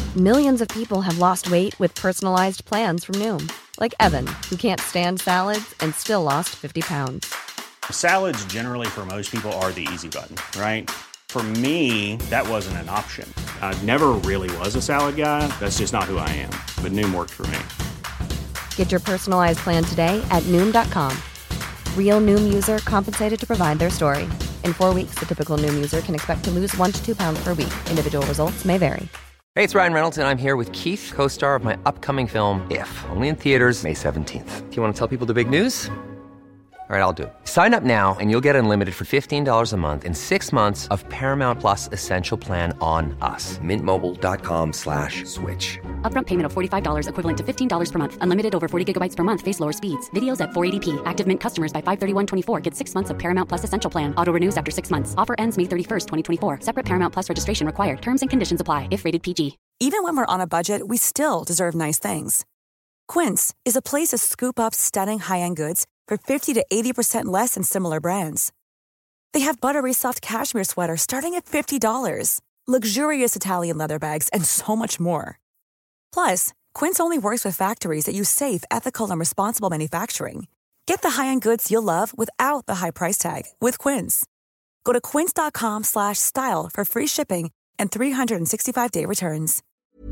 Millions of people have lost weight with personalized plans from Noom. Like Evan, who can't stand salads and still lost 50 pounds. Salads generally for most people are the easy button, right? For me, that wasn't an option. I never really was a salad guy. That's just not who I am. But Noom worked for me. Get your personalized plan today at Noom.com. Real Noom user compensated to provide their story. In 4 weeks, the typical Noom user can expect to lose 1 to 2 pounds per week. Individual results may vary. Hey, it's Ryan Reynolds, and I'm here with Keith, co-star of my upcoming film, If, only in theaters May 17th. Do you want to tell people the big news? All right, I'll do it. Sign up now and you'll get unlimited for $15 a month and 6 months of Paramount Plus Essential Plan on us. Mintmobile.com/switch. Upfront payment of $45 equivalent to $15 per month. Unlimited over 40 gigabytes per month. Face lower speeds. Videos at 480p. Active Mint customers by 531.24 get 6 months of Paramount Plus Essential Plan. Auto renews after 6 months. Offer ends May 31st, 2024. Separate Paramount Plus registration required. Terms and conditions apply if rated PG. Even when we're on a budget, we still deserve nice things. Quince is a place to scoop up stunning high-end goods for 50 to 80% less than similar brands. They have buttery soft cashmere sweaters starting at $50, luxurious Italian leather bags, and so much more. Plus, Quince only works with factories that use safe, ethical, and responsible manufacturing. Get the high-end goods you'll love without the high price tag with Quince. Go to quince.com/style for free shipping and 365-day returns.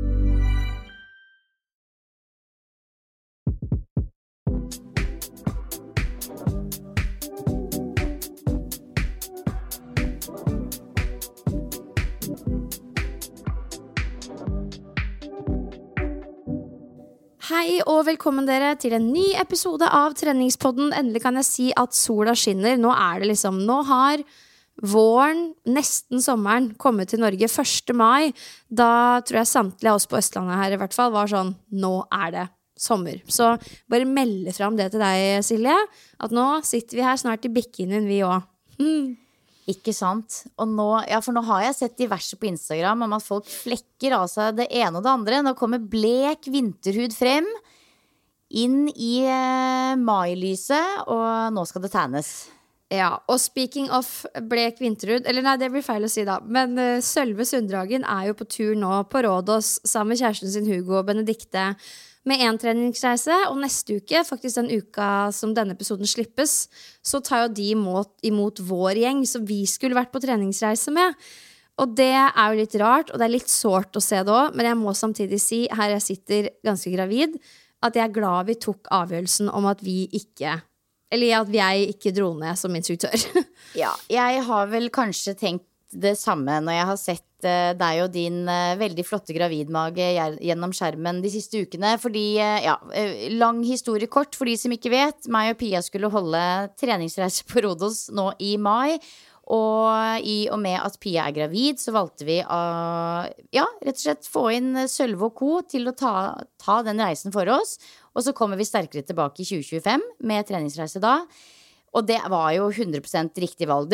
Hei og velkommen dere til en ny episode av Treningspodden. Endelig kan jeg si at sola skinner. Nå har våren, nesten sommeren, kommet til Norge 1. mai. Da tror jeg samtlige av oss på Østlandet her i hvert fall var sånn, nå er det sommer. Så bare melde fram det til deg, Silje, at nå sitter vi her snart i bikinin vi også. Ikke sant? Og nå, ja, for nå har jeg sett diverse på Instagram om at folk flekker av seg det ene og det andre. Nå kommer blek vinterhud frem inn i mailyset, og nå skal det tænes. Ja, og speaking of blek vinterhud, eller nei, det blir feil å si da, men Sølve Sunddragen er jo på tur nå på Rådås sammen med kjæresten sin Hugo og Benedikte med en treningsreise, og neste uke, faktisk den uka som denne episoden slippes, så tar jo de imot vår gjeng, som vi skulle vært på treningsreise med. Og det er jo litt rart, og det er litt sårt å se det også, men jeg må samtidig si, her jeg sitter ganske gravid, at jeg er glad vi tok avgjørelsen om at jeg ikke dro ned som instruktør. Ja, jeg har vel kanskje tenkt det samme når jeg har sett deg og din veldig flotte gravidmage gjennom skjermen de siste ukene. Fordi, lang historie kort for de som ikke vet. Meg og Pia skulle holde treningsreise på Rådås nå i mai. Og i og med at Pia er gravid, så valgte vi å rett og slett få inn Sølve og Co. til å ta den reisen for oss. Og så kommer vi sterkere tilbake i 2025 med treningsreise da. Og det var jo 100% riktig valg. Det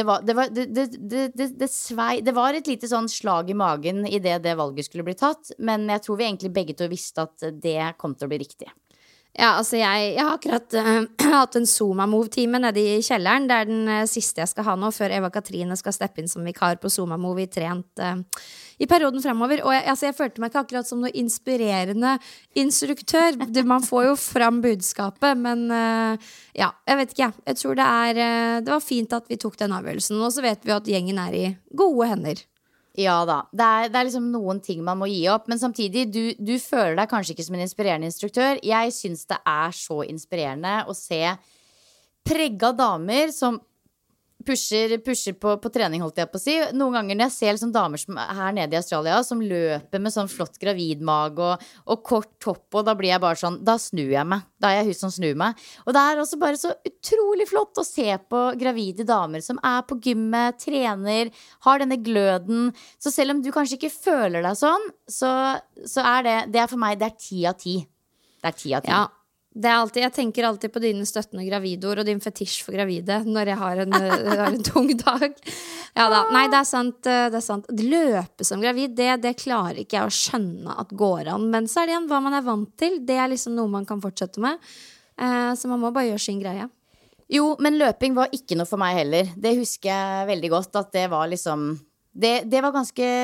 var et lite sånn slag i magen i det valget skulle bli tatt. Men jeg tror vi egentlig begge to visste at det kom til å bli riktig. Ja, altså jeg har akkurat hatt en Zoma-move-time nede i kjelleren. Det er den siste jeg skal ha nå, før Eva Katrine skal steppe inn som vikar på Zoma-move i trent i perioden fremover. Og jeg følte meg ikke akkurat som noe inspirerende instruktør. Man får jo fram budskapet, men jeg vet ikke. Jeg tror det var fint at vi tok den avgjørelsen. Og så vet vi at gjengen er i gode hender. Ja da, det er liksom noen ting man må gi opp. Men samtidig, du føler deg kanskje ikke som en inspirerende instruktør. Jeg synes det er så inspirerende å se pregga damer som pusher på trening, holdt jeg på å si. Noen ganger når jeg ser liksom damer som her nede i Australia som løper med sånn flott gravidmage og kort topp, og da blir jeg bare sånn, da snur jeg meg. Da er jeg hun som snur meg. Og det er også bare så utrolig flott å se på gravide damer som er på gymmet, trener, har denne gløden. Så selv om du kanskje ikke føler deg sånn, så er det for meg, det er 10 av 10. Det er 10 av 10. Ja. Jeg tenker alltid på dine støttende gravidord og din fetisj for gravide når jeg har en tung dag. Ja da, nei, det er sant. Løpe som gravid, det klarer ikke jeg å skjønne at går an. Men så er det igjen hva man er vant til. Det er liksom noe man kan fortsette med. Så man må bare gjøre sin greie. Jo, men løping var ikke noe for meg heller. Det husker jeg veldig godt, at det var liksom det var ganske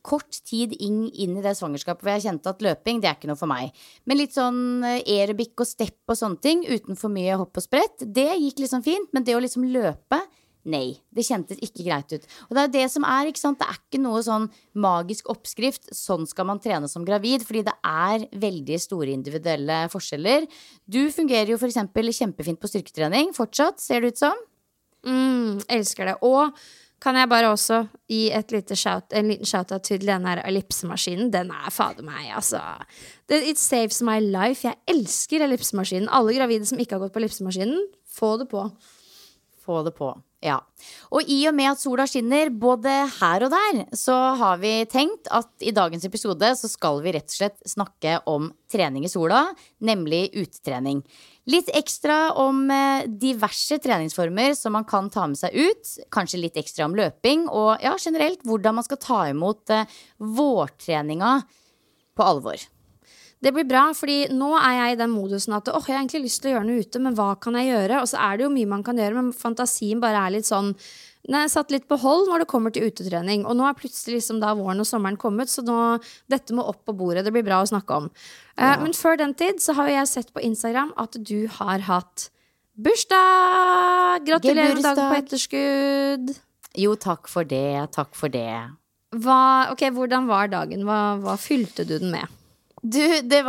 kort tid inn I det svangerskapet hvor jeg kjente at løping, det ikke noe for meg. Men litt sånn aerobic og step og sånne ting, uten for mye hopp og sprett, det gikk liksom fint, men det å liksom løpe, nei, det kjentes ikke greit ut. Og det det som ikke sant? Det ikke noe sånn magisk oppskrift, sånn skal man trene som gravid, fordi det veldig store individuelle forskjeller. Du fungerer jo for eksempel kjempefint på styrketrening, fortsatt, ser det ut som? Elsker det. Og kan jeg bare også gi en liten shout-out til den her ellipsemaskinen. Den fader meg, altså. It saves my life. Jeg elsker ellipsemaskinen. Alle gravide som ikke har gått på ellipsemaskinen, få det på. Få det på, ja. Og I og med at sola skinner både her og der, så har vi tenkt at I dagens episode så skal vi rett og slett snakke om trening I sola, nemlig utetrening. Litt ekstra om diverse treningsformer som man kan ta med seg ut, kanskje litt ekstra om løping, og ja, generelt hvordan man skal ta imot vårtreninga på alvor. Det blir bra, fordi nå jeg I den modusen at jeg har egentlig lyst til å gjøre noe ute, men hva kan jeg gjøre? Og så det jo mye man kan gjøre, men fantasien bare litt sånn, satt litt på hold når det kommer til utetrening. Og nå plutselig liksom da våren og sommeren kommet, så nå, dette må opp på bordet, det blir bra å snakke om. Men før den tid så har jeg sett på Instagram at du har hatt bursdag! Gratulerer med dagen på etterskudd! Jo, takk for det, takk for det. Hvordan var dagen? Hva fylte du den med? Du, det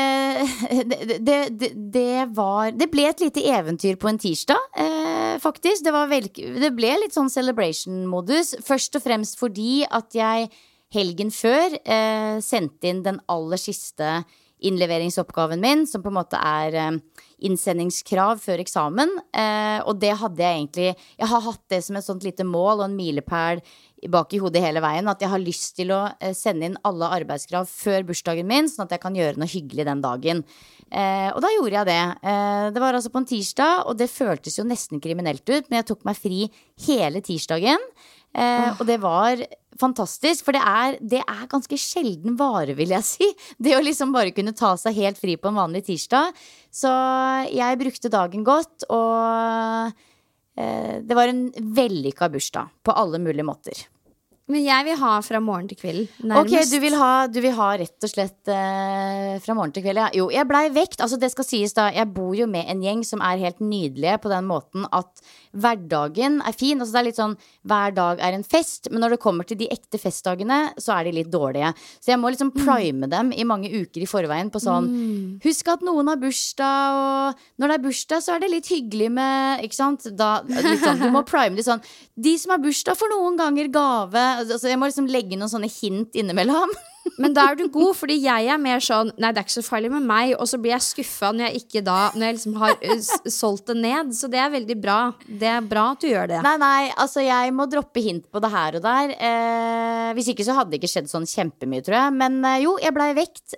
ble et lite eventyr på en tirsdag, faktisk. Det ble litt sånn celebration-modus. Først og fremst fordi at jeg helgen før sendte inn den aller siste innleveringsoppgaven min, som på en måte innsendingskrav før eksamen. Og det hadde jeg egentlig, jeg har hatt det som et sånt lite mål og en milepæl bak I hodet hele veien, at jeg har lyst til å sende inn alle arbeidskrav før bursdagen min, sånn at jeg kan gjøre noe hyggelig den dagen. Og da gjorde jeg det. Det var altså på en tirsdag, og det føltes jo nesten kriminelt ut, men jeg tok meg fri hele tirsdagen, og det var fantastisk, for det ganske sjelden vare, vil jeg si. Det å liksom bare kunne ta seg helt fri på en vanlig tirsdag. Så jeg brukte dagen godt, og det var en vellykket bursdag på alle mulige måter. Men jeg vil ha fra morgen til kveld, nærmest. Ok, du vil ha rett og slett fra morgen til kveld, ja. Jo, jeg ble vekt, altså det skal sies da, jeg bor jo med en gjeng som helt nydelige på den måten at hverdagen fin, altså det litt sånn, hver dag en fest, men når det kommer til de ekte festdagene, så de litt dårlige. Så jeg må liksom prime dem I mange uker I forveien på sånn, husk at noen har bursdag, og når det bursdag, så det litt hyggelig med, ikke sant? Da, litt sånn, du må prime det sånn, de som har bursdag får noen ganger gave, altså jeg må liksom legge noen sånne hint innimellom. Men da du god, fordi jeg mer sånn, nei, det ikke så farlig med meg, og så blir jeg skuffet når jeg liksom har solgt det ned, så det veldig bra. Det bra at du gjør det. Nei, altså jeg må droppe hint på det her og der. Hvis ikke så hadde det ikke skjedd sånn kjempemye, tror jeg. Men jo, jeg ble vekt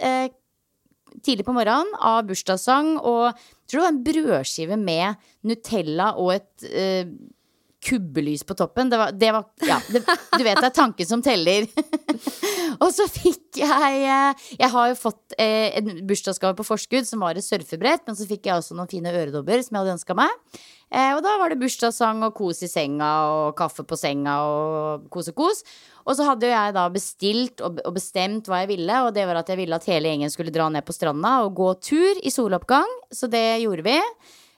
tidlig på morgenen av bursdagssang, og jeg tror det var en brødskive med Nutella og et kubbelys på toppen. Du vet det tanken som teller. Og så fikk jeg har jo fått en bursdagsgave på forskudd som var et surfebrett, men så fikk jeg også noen fine øredobber som jeg hadde ønsket meg. Og da var det bursdagssang og kos I senga og kaffe på senga og kos. Og så hadde jo jeg da bestilt og bestemt hva jeg ville, og det var at jeg ville at hele gjengen skulle dra ned på stranda og gå tur I soloppgang, så det gjorde vi.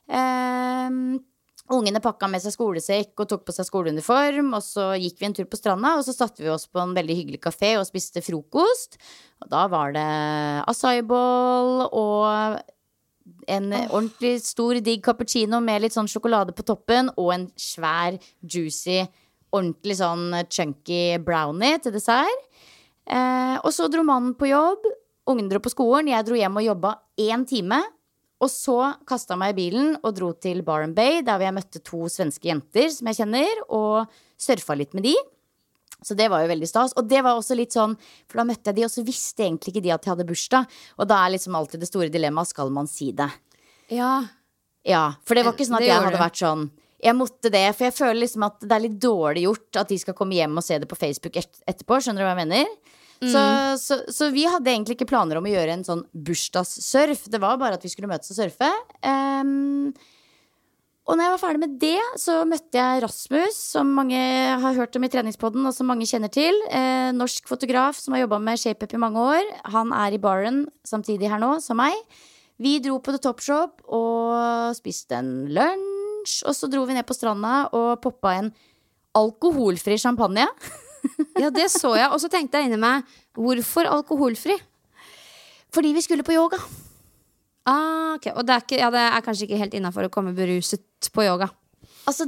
Ungene pakket med seg skolesekk og tok på seg skoleuniform, og så gikk vi en tur på stranda, og så satte vi oss på en veldig hyggelig kafé og spiste frokost. Og da var det acai-boll og en ordentlig stor, digg cappuccino med litt sånn sjokolade på toppen, og en svær, juicy, ordentlig sånn chunky brownie til dessert. Og så dro mannen på jobb, ungene dro på skolen, jeg dro hjem og jobbet 1 time, og så kastet jeg meg I bilen og dro til Byron Bay, der jeg møtte 2 svenske jenter som jeg kjenner, og surfet litt med de. Så det var jo veldig stas. Og det var også litt sånn, for da møtte jeg de, og så visste egentlig ikke de at jeg hadde bursdag. Og da liksom alltid det store dilemmaet, skal man si det? Ja. Ja, for det var ikke sånn at jeg hadde vært sånn, jeg måtte det, for jeg føler liksom at det litt dårlig gjort at de skal komme hjem og se det på Facebook etterpå, skjønner du hva jeg mener? Så vi hadde egentlig ikke planer om å gjøre en sånn bursdagssurf. Det var bare at vi skulle møtes og surfe. Og når jeg var ferdig med det, så møtte jeg Rasmus, som mange har hørt om i treningspodden, og som mange kjenner til. Norsk fotograf som har jobbet med ShapeUp i mange år. Han i baren samtidig her nå, som meg. Vi dro på The Top Shop og spiste en lunsj, og så dro vi ned på stranda og poppet en alkoholfri champagne. Ja, det så jeg, og så tenkte jeg inni meg, hvorfor alkoholfri? Fordi vi skulle på yoga. Ok, og det er kanskje ikke helt innenfor å komme beruset på yoga. Altså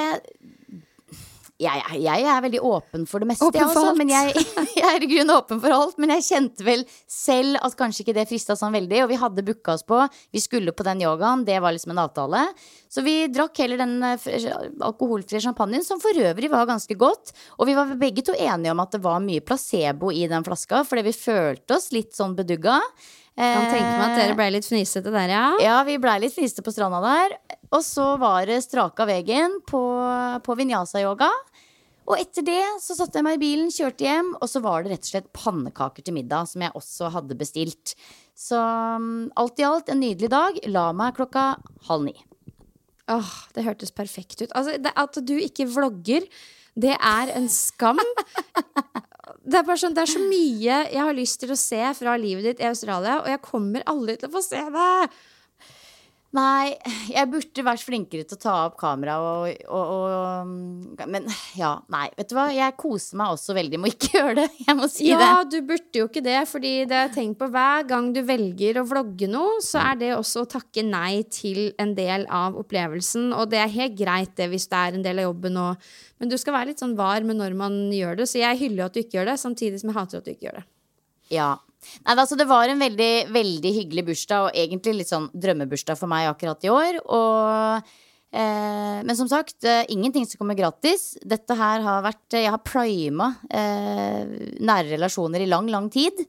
jeg veldig åpen for det meste, åpen for alt. men jeg i grunnen åpen for alt. Men jeg kjente vel selv at kanskje ikke det fristet sånn veldig. Og vi hadde booket oss på, vi skulle på den yogaen, det var liksom en avtale. Så vi drakk heller den alkoholfrie champagnen, som for øvrig var ganske godt. Og vi var begge to enige om at det var mye placebo i den flaska, fordi vi følte oss litt sånn bedugga. Jeg tenker meg at dere ble litt fnisete der, ja. Ja, vi ble litt fnisete på stranda der. Og så var det straka veggen på Vinyasa-yoga. Og etter det så satte jeg meg i bilen, kjørte hjem. Og så var det rett og slett pannekaker til middag, som jeg også hadde bestilt. Så alt i alt en nydelig dag. La meg 8:30. Det hørtes perfekt ut. Altså, at du ikke vlogger, det er en skam. Det er bare sånn, det er så mye jeg har lyst til å se fra livet ditt i Australia, og jeg kommer aldri til å få se det. Nei, jeg burde vært flinkere til å ta opp kamera men ja, nei, vet du hva? Jeg koser meg også veldig med å ikke gjøre det. Jeg må si det. Ja, du burde jo ikke det, fordi det jeg tenker på hver gang du velger å vlogge noe, så er det også å takke nei til en del av opplevelsen, og det er helt greit det hvis det er en del av jobben også. Men du skal være litt sånn var med når man gjør det, så jeg hyller at du ikke gjør det, samtidig som jeg hater at du ikke gjør det. Ja. Nei, altså det var en veldig, veldig hyggelig bursdag, og egentlig litt sånn drømmebursdag for meg akkurat i år. Men som sagt, ingenting som kommer gratis. Dette her har vært, jeg har primet nære relasjoner i lang, lang tid.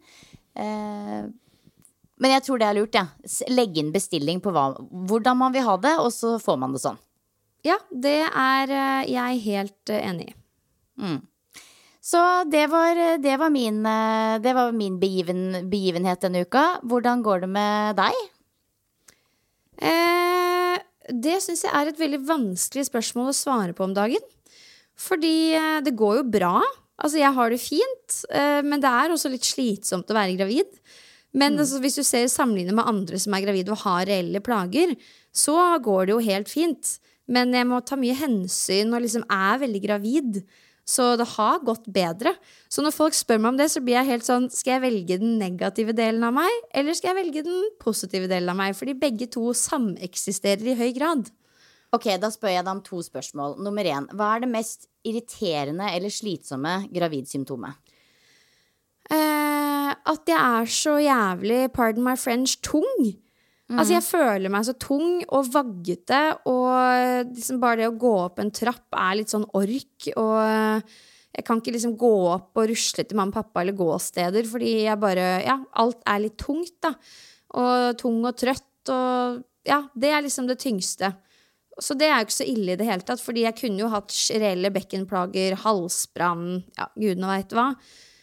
Men jeg tror det er lurt, ja. Legge inn bestilling på hvordan man vil ha det, og så får man det sånn. Ja, det er jeg helt enig i. Så det var min begivenhet denne uka. Hvordan går det med deg? Det synes jeg er et veldig vanskelig spørsmål å svare på om dagen. Fordi det går jo bra. Altså, jeg har det fint, men det er også litt slitsomt å være gravid. Men altså, hvis du ser sammenlignet med andre som er gravid og har reelle plager, så går det jo helt fint. Men jeg må ta mye hensyn og liksom er veldig gravid. Så det har gått bedre. Så når folk spør meg om det, så blir jeg helt sånn, skal jeg velge den negative delen av meg, eller skal jeg velge den positive delen av meg? Fordi begge to sameksisterer i høy grad. Ok, da spør jeg deg om 2 spørsmål. Nummer 1, hva er det mest irriterende eller slitsomme gravidsymptomet? At jeg er så jævlig, pardon my French, tung. Altså jeg føler meg så tung og vaggete, og liksom bare det å gå opp en trapp er litt sånn ork, og jeg kan ikke liksom gå opp og rusle til mamma og pappa eller gåsteder, fordi jeg bare, ja, alt er litt tungt da, og tung og trøtt, og ja, det er liksom det tyngste. Så det er jo ikke så ille i det hele tatt, fordi jeg kunne jo hatt reelle bekkenplager, halsbrann, ja, gudene vet hva.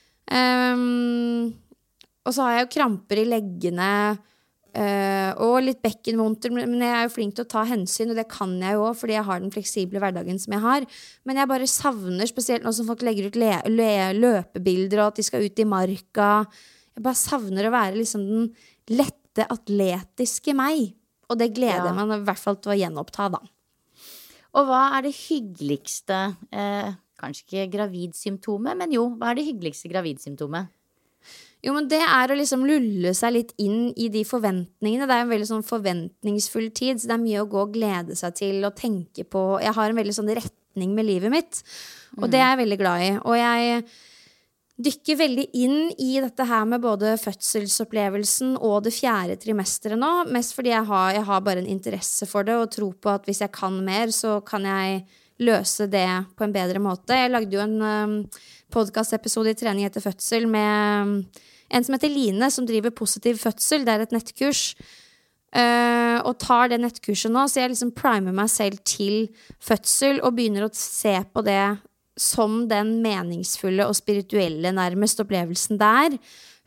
Og så har jeg jo kramper i leggene, og litt bekkenvondter, men jeg er jo flink til å ta hensyn, og det kan jeg jo også fordi jeg har den fleksible hverdagen som jeg har. Men jeg bare savner, spesielt nå som folk legger ut løpebilder og at de skal ut i marka, jeg bare savner å være liksom den lette, atletiske meg, og det gleder jeg meg i hvert fall til å gjenoppta da. Og hva er det hyggeligste, kanskje ikke gravidsymptomet, men jo, hva er det hyggeligste gravidsymptomet? Jo, men det er å liksom lulle seg litt inn i de forventningene. Det er en veldig sånn forventningsfull tid, så det er mye å gå og glede seg til og tenke på. Jeg har en veldig sånn retning med livet mitt, og det er jeg veldig glad i. Og jeg dykker veldig inn i dette her med både fødselsopplevelsen og det 4. trimesteret nå, mest fordi jeg har bare en interesse for det, og tro på at hvis jeg kan mer, så kan jeg løse det på en bedre måte. Jeg lagde jo en podcast-episode i Trening etter fødsel med en som heter Line, som driver Positiv fødsel. Det er et nettkurs. Og tar det nettkurset nå, så jeg liksom primer meg selv til fødsel og begynner å se på det som den meningsfulle og spirituelle nærmest opplevelsen der.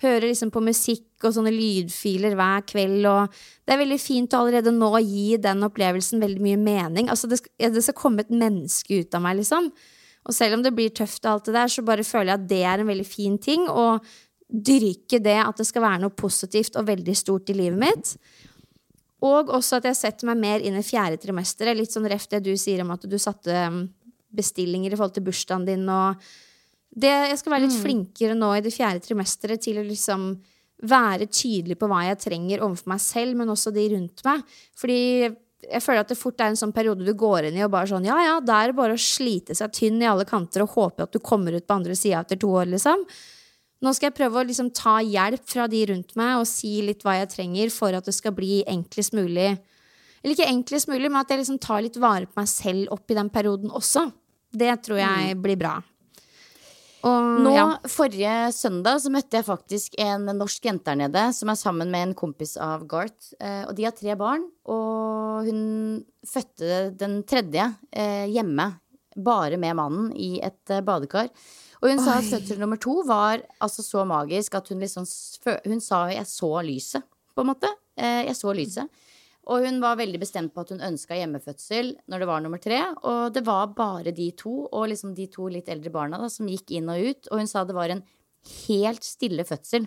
hører liksom på musikk og sånne lydfiler hver kveld, og det veldig fint å allerede nå gi den opplevelsen veldig mye mening. Altså det skal komme et menneske ut av meg, liksom. Og selv om det blir tøft og alt det der, så bare føler jeg at det en veldig fin ting, og dyrke det at det skal være noe positivt og veldig stort i livet mitt. Og også at jeg setter meg mer inn i 4. trimester. Litt sånn reft det du sier om at du satte bestillinger i forhold til bursdagen din. Og jeg skal være litt flinkere nå i det 4. trimesteret til å liksom være tydelig på hva jeg trenger overfor meg selv, men også de rundt meg. Fordi jeg føler at det fort en sånn periode du går inn i og bare sånn, ja, det bare å slite seg tynn i alle kanter og håpe at du kommer ut på andre siden etter 2 år, liksom. Nå skal jeg prøve å liksom ta hjelp fra de rundt meg og si litt hva jeg trenger for at det skal bli enklest mulig. Eller ikke enklest mulig, men at jeg liksom tar litt vare på meg selv opp i den perioden også. Det tror jeg blir bra. Og, forrige søndag så møtte jeg faktisk en norsk jente her nede som sammen med en kompis av Garth. Og de har 3 barn, og hun fødte den 3. hjemme, bare med mannen i et badekar. Og hun sa at fødsel nummer 2 var altså så magisk at hun liksom, hun sa jeg så lyset, på en måte. Jeg så lyset. Og hun var veldig bestemt på at hun ønsket hjemmefødsel når det var nummer 3. Og det var bare de 2, og liksom de 2 litt eldre barna da, som gikk inn og ut. Og hun sa det var en helt stille fødsel.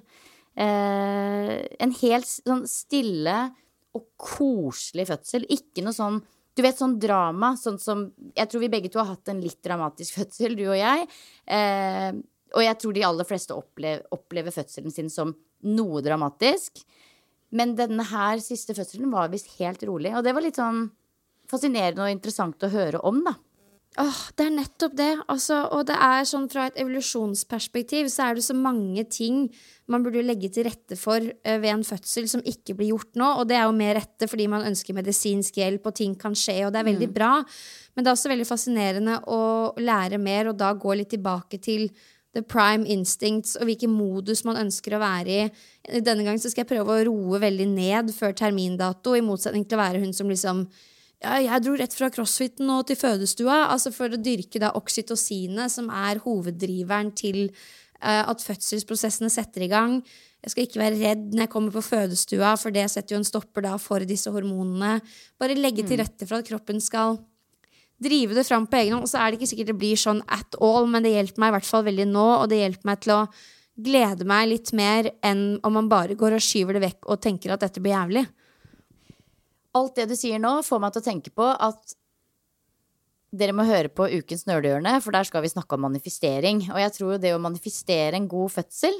En helt sånn stille og koselig fødsel. Ikke noe sånn, du vet, sånn drama, sånn som, jeg tror vi begge 2 har hatt en litt dramatisk fødsel, du og jeg. Og jeg tror de aller fleste opplever fødselen sin som noe dramatisk. Men denne her siste fødselen var vist helt rolig. Og det var litt sånn fascinerende og interessant å høre om, da. Det nettopp det. Altså, og det sånn fra et evolusjonsperspektiv så det så mange ting man burde legge til rette for ved en fødsel som ikke blir gjort nå. Og det jo mer rette fordi man ønsker medisinsk hjelp, og ting kan skje, og det veldig bra. Men det også veldig fascinerende å lære mer, og da gå litt tilbake til the prime instincts, og hvilken modus man ønsker å være i. Denne gang så skal jeg prøve å roe veldig ned før termindato, i motsetning til å være hun som liksom jeg dro rett fra crossfiten og til fødestua, altså for å dyrke da oksytocinet, som hoveddriveren til at fødselsprosessene setter i gang. Jeg skal ikke være redd når jeg kommer på fødestua, for det setter jo en stopper da for disse hormonene. Bare legge til rette for at kroppen skal drive det fram på egen hånd, og så det ikke sikkert det blir sånn at all, men det hjelper meg i hvert fall veldig nå, og det hjelper meg til å glede meg litt mer enn om man bare går og skyver det vekk og tenker at dette blir jævlig. Alt det du sier nå får meg til å tenke på at dere må høre på Ukens Nerdehjørne, for der skal vi snakke om manifestering. Og jeg tror det å manifestere en god fødsel,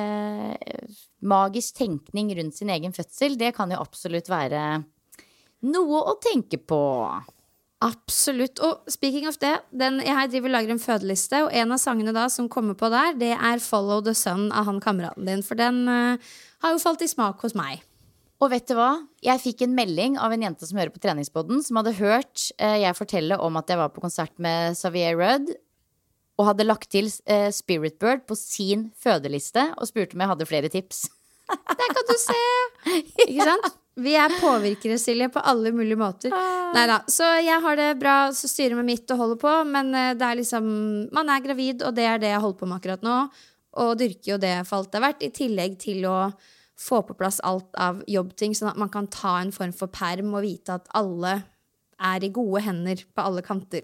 magisk tenkning rundt sin egen fødsel, det kan jo absolutt være noe å tenke på. Absolutt. Og speaking of det, jeg driver og lager en fødeliste, og en av sangene da som kommer på der, det Follow the Sun av han kameraten din, for den har jo falt i smak hos meg. Og vet du hva? Jeg fikk en melding av en jente som hører på treningspodden, som hadde hørt jeg fortelle om at jeg var på konsert med Xavier Rudd, og hadde lagt til Spirit Bird på sin fødeliste, og spurte om jeg hadde flere tips. Der kan du se! Ikke sant? Vi påvirkere, Silje, på alle mulige måter. Neida, så jeg har det bra, så styrer med mitt og holder på, men det liksom, man gravid, og det det jeg holder på med akkurat nå, og dyrker jo det for alt det har vært, i tillegg til å få på plass alt av jobbting, sånn at man kan ta en form for perm og vite at alle i gode hender på alle kanter.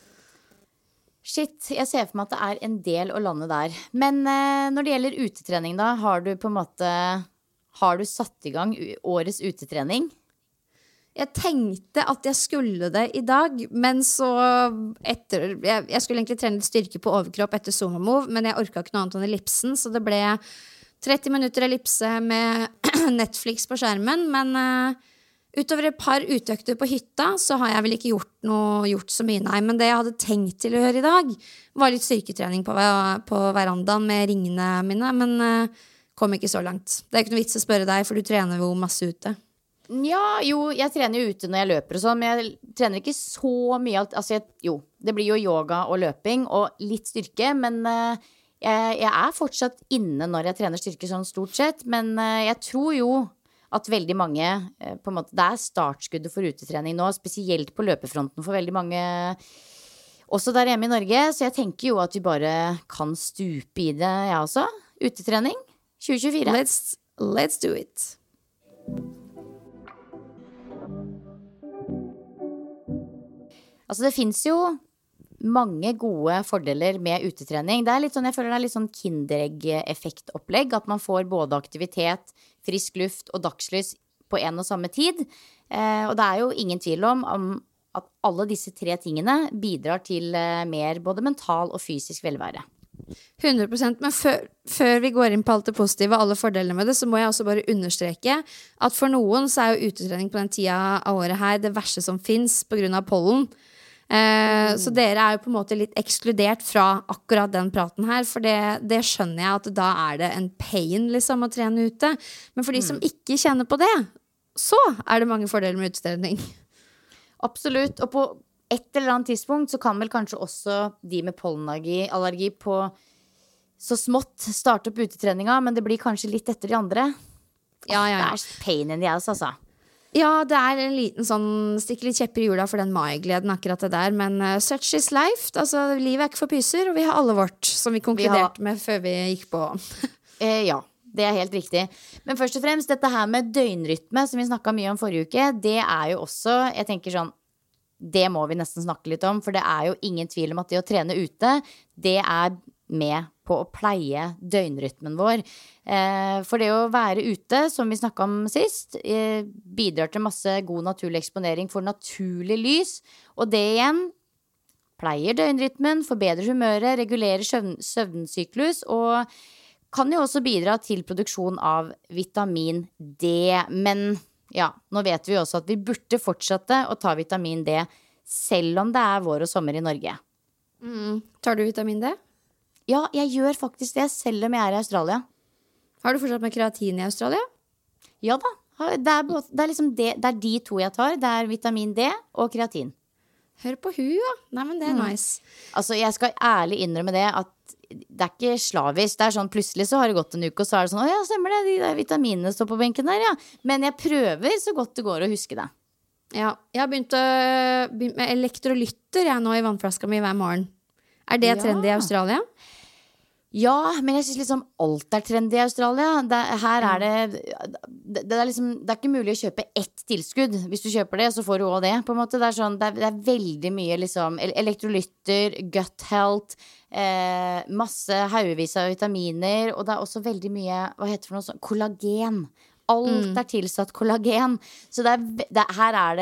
Shit, jeg ser for meg at det en del å lande der. Men når det gjelder utetrening da, har du satt i gang årets utetrening? Jeg tenkte at jeg skulle det i dag, men så jeg skulle egentlig trene litt styrke på overkropp etter Zuma Move, men jeg orket ikke noe annet enn ellipsen, så det ble 30 minutter ellipse med Netflix på skjermen, men utover et par utøkter på hytta, så har jeg vel ikke gjort så mye, nei. Men det jeg hadde tenkt til å gjøre i dag, var litt styrketrening på verandaen med ringene mine, men kom ikke så langt. Det ikke noe vits å spørre deg, for du trener jo masse ute. Ja, jo, jeg trener jo ute når jeg løper og sånn, men jeg trener ikke så mye alt. Altså, det blir jo yoga og løping og litt styrke, men jeg fortsatt inne når jeg trener styrke sånn stort sett, men jeg tror jo at veldig mange på en måte, det startskuddet for utetrening nå, spesielt på løpefronten for veldig mange også der hjemme i Norge, så jeg tenker jo at vi bare kan stupe i det, jeg også. Utetrening. 2024. Let's do it. Altså det finnes jo mange gode fordeler med utetrening. Det er litt sånn, jeg føler det er litt sånn Kinderegg-effektopplegg, at man får både aktivitet, frisk luft og dagslys på en og samme tid. Og det er jo ingen tvil om at alle disse 3 tingene bidrar til mer både mental og fysisk velvære. 100%, men før vi går inn på alt det positive og alle fordelene med det, så må jeg også bare understreke at for noen så er jo utetrening på den tida av året her det verste som finnes på grunn av pollen. Så dere er jo på en måte litt ekskludert fra akkurat den praten her, for det skjønner jeg at da er det en pain liksom å trene ute. Men for de som ikke kjenner på det, så er det mange fordeler med utetrening. Absolutt, og på et eller annet tidspunkt så kan vel kanskje også de med pollenallergi på så smått starte opp utetreninga, men det blir kanskje litt etter de andre. Ja. Det er pain in the ass, altså. Ja, det er en liten sånn stikker litt kjepper i hjula for den mai-gleden akkurat det der, men such is life. Altså, livet er ikke for pyser, og vi har alle vårt, som vi konkluderte med før vi gikk på. Ja, det er helt riktig. Men først og fremst, dette her med døgnrytme, som vi snakket mye om forrige uke, det er jo også, jeg tenker sånn, det må vi nesten snakke litt om, for det er jo ingen tvil om at det å trene ute, det er med på å pleie døgnrytmen vår. For det å være ute, som vi snakket om sist, bidrar til masse god naturlig eksponering for naturlig lys, og det igjen pleier døgnrytmen, forbedrer humøret, regulerer søvnsyklus, og kan jo også bidra til produksjon av vitamin D. Men ja, nå vet vi også at vi burde fortsette å ta vitamin D, selv om det er vår og sommer i Norge. Tar du vitamin D? Ja, jeg gjør faktisk det, selv om jeg er i Australia. Har du fortsatt med kreatin i Australia? Ja da, det er liksom det er de 2 jeg tar. Det er vitamin D og kreatin. Hør på ja. Nei, men det er nice. Altså, jeg skal ærlig innrømme det, at det er ikke slavisk. Det er sånn, plutselig så har det gått en uke, og så er det sånn, å ja, stemmer det, de der vitaminene står på benken der, ja. Men jeg prøver så godt det går å huske det. Ja, jeg har begynt med elektrolytter jeg nå i vannflaska mi hver morgen. Er det trendy i Australia? Ja, men jeg synes liksom alt er trendy i Australia. Her er det er liksom, det er ikke mulig å kjøpe ett tilskudd. Hvis du kjøper det, så får du også det, på en måte. Det er sånn, det er veldig mye liksom elektrolytter, gut health, masse haugevis av vitaminer, og det er også veldig mye, hva heter det for noe sånn, kollagen. Alt er tilsatt kollagen. Så her er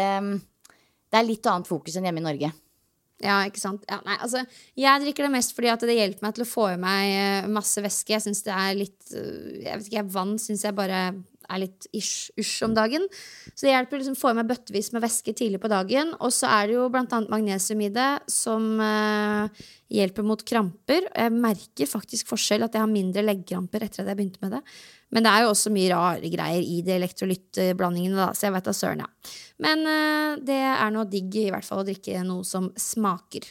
det litt annet fokus enn hjemme i Norge. Ja, ikke sant? Ja, nei, altså, jeg drikker det mest fordi at det hjelper meg til å få i meg masse væske. Jeg synes det er litt, jeg vet ikke, vann synes jeg bare er litt ish om dagen. Så det hjelper liksom å få i meg bøttevis med væske tidlig på dagen. Og så er det jo blant annet magnesium i det som hjelper mot kramper. Jeg merker faktisk forskjell at jeg har mindre leggkramper etter at jeg begynte med det. Men det er jo også mye rare greier i de elektrolyttblandingene da, så jeg vet da søren, ja. Men det er noe digg i hvert fall å drikke noe som smaker.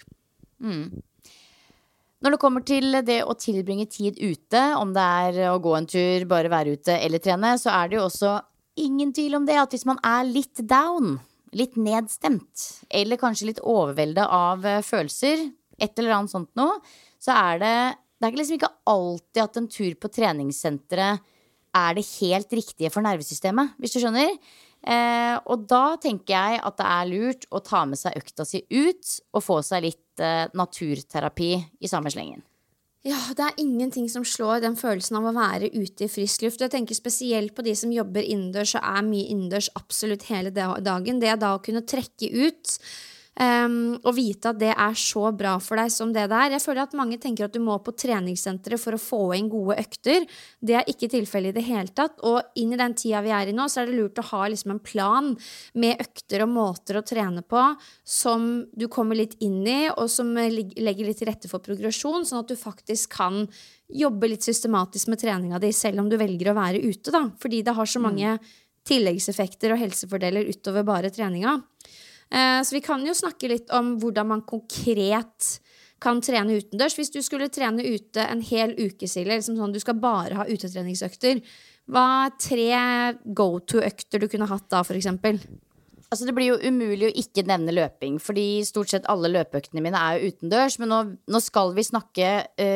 Når det kommer til det å tilbringe tid ute, om det er å gå en tur, bare være ute eller trene, så er det jo også ingen tvil om det at hvis man er litt down, litt nedstemt, eller kanskje litt overveldet av følelser, et eller annet sånt noe, så er det er liksom ikke alltid at en tur på treningssenteret er det helt riktige for nervesystemet, hvis du skjønner. Og da tenker jeg at det er lurt å ta med seg økta si ut og få seg litt naturterapi i samme slengen. Ja, det er ingenting som slår den følelsen av å være ute i frisk luft. Jeg tenker spesielt på de som jobber innendørs og er mye innendørs absolutt hele dagen. Det da å kunne trekke ut og vite at det er så bra for deg som det der. Jeg føler at mange tenker at du må på treningssenteret for å få inn gode økter. Det er ikke tilfellet i det hele tatt. Og inn i den tida vi er i nå, så er det lurt å ha liksom en plan med økter og måter å trene på som du kommer litt inn i, og som legger litt til rette for progresjon, sånn at du faktisk kan jobbe litt systematisk med treninga di, selv om du velger å være ute da. Fordi det har så mange tilleggseffekter og helsefordeler utover bare treninga. Så vi kan jo snakke litt om hvordan man konkret kan trene utendørs. Hvis du skulle trene ute en hel uke, Silje, liksom sånn, du skal bare ha utetreningsøkter, hva er 3 go-to-økter du kunne hatt da, for eksempel? Altså det blir jo umulig å ikke nevne løping, fordi stort sett alle løpeøktene mine er jo utendørs, men nå skal vi snakke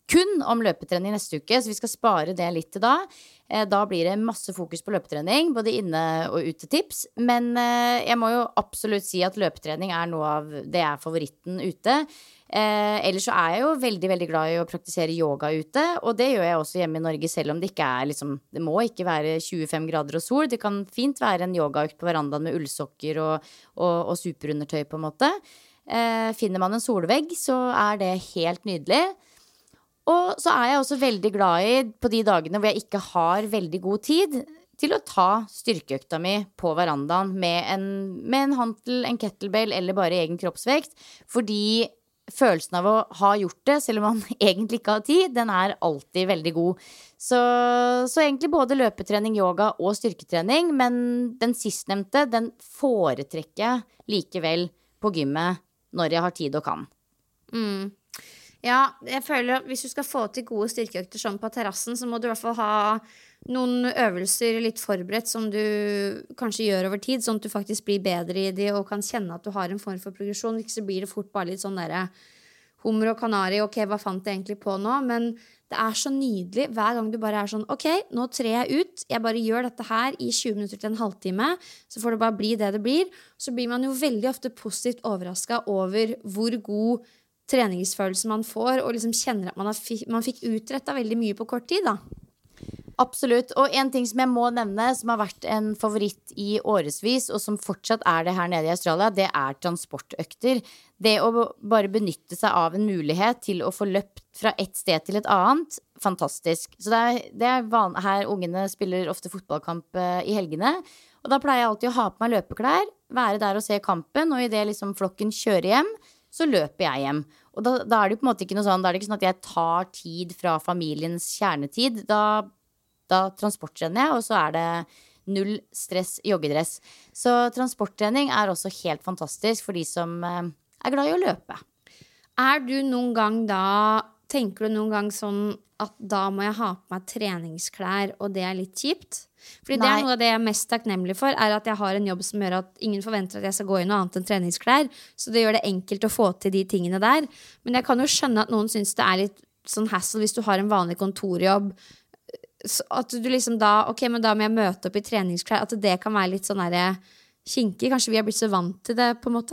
kun om løpetrening neste uke, så vi skal spare det litt til da. Da blir det masse fokus på løpetrening, både inne- og utetips. Men jeg må jo absolutt si at løpetrening er noe av det er favoritten ute. Ellers så er jeg jo veldig, veldig glad i å praktisere yoga ute, og det gjør jeg også hjemme i Norge, selv om det ikke er liksom, det må ikke være 25 grader og sol. Det kan fint være en yogaøkt på verandaen med ullsokker og superundertøy på en måte. Finner man en solvegg, så er det helt nydelig. Og så er jeg også veldig glad i, på de dagene hvor jeg ikke har veldig god tid, til å ta styrkeøkta mi på verandaen med en hantel, en kettlebell eller bare egen kroppsvekt. Fordi følelsen av å ha gjort det, selv om man egentlig ikke har tid, den er alltid veldig god. Så egentlig både løpetrening, yoga og styrketrening, men den sistnevnte, den foretrekker jeg likevel på gymmet når jeg har tid og kan. Ja, jeg føler at hvis du skal få til gode styrkeøkter sånn på terrassen, så må du i hvert fall ha noen øvelser litt forberedt som du kanskje gjør over tid, sånn at du faktisk blir bedre i det og kan kjenne at du har en form for progresjon. Ikke så blir det fort bare litt sånn der hummer og kanari, ok, hva fant jeg egentlig på nå? Men det er så nydelig hver gang du bare er sånn, ok, nå trer jeg ut, jeg bare gjør dette her i 20 minutter til en halvtime, så får det bare bli det det blir. Så blir man jo veldig ofte positivt overrasket over hvor god treningsfølelse man får, og liksom kjenner at man fikk utrettet veldig mye på kort tid da. Absolutt, og en ting som jeg må nevne, som har vært en favoritt i årevis, og som fortsatt er det her nede i Australia, det er transportøkter. Det å bare benytte seg av en mulighet til å få løpt fra et sted til et annet, fantastisk. Så det er her ungene spiller ofte fotballkamp i helgene, og da pleier jeg alltid å ha på meg løpeklær, være der og se kampen, og i det liksom flokken kjører hjem, så løper jeg hjem. Og da er det jo på en måte ikke noe sånn, da er det ikke sånn at jeg tar tid fra familiens kjernetid. Da transporttrener jeg, og så er det null stress joggedress. Så transporttrening er også helt fantastisk for de som er glad i å løpe. Tenker du noen gang sånn at da må jeg ha på meg treningsklær, og det er litt kjipt? Fordi det er noe av det jeg er mest takknemlig for, er at jeg har en jobb som gjør at ingen forventer at jeg skal gå i noe annet enn treningsklær, så det gjør det enkelt å få til de tingene der. Men jeg kan jo skjønne at noen synes det er litt sånn hassle hvis du har en vanlig kontorjobb, at du liksom da, ok, men da må jeg møte opp i treningsklær, at det kan være litt sånn der kinkig. Kanskje vi har blitt så vant til det på en måte?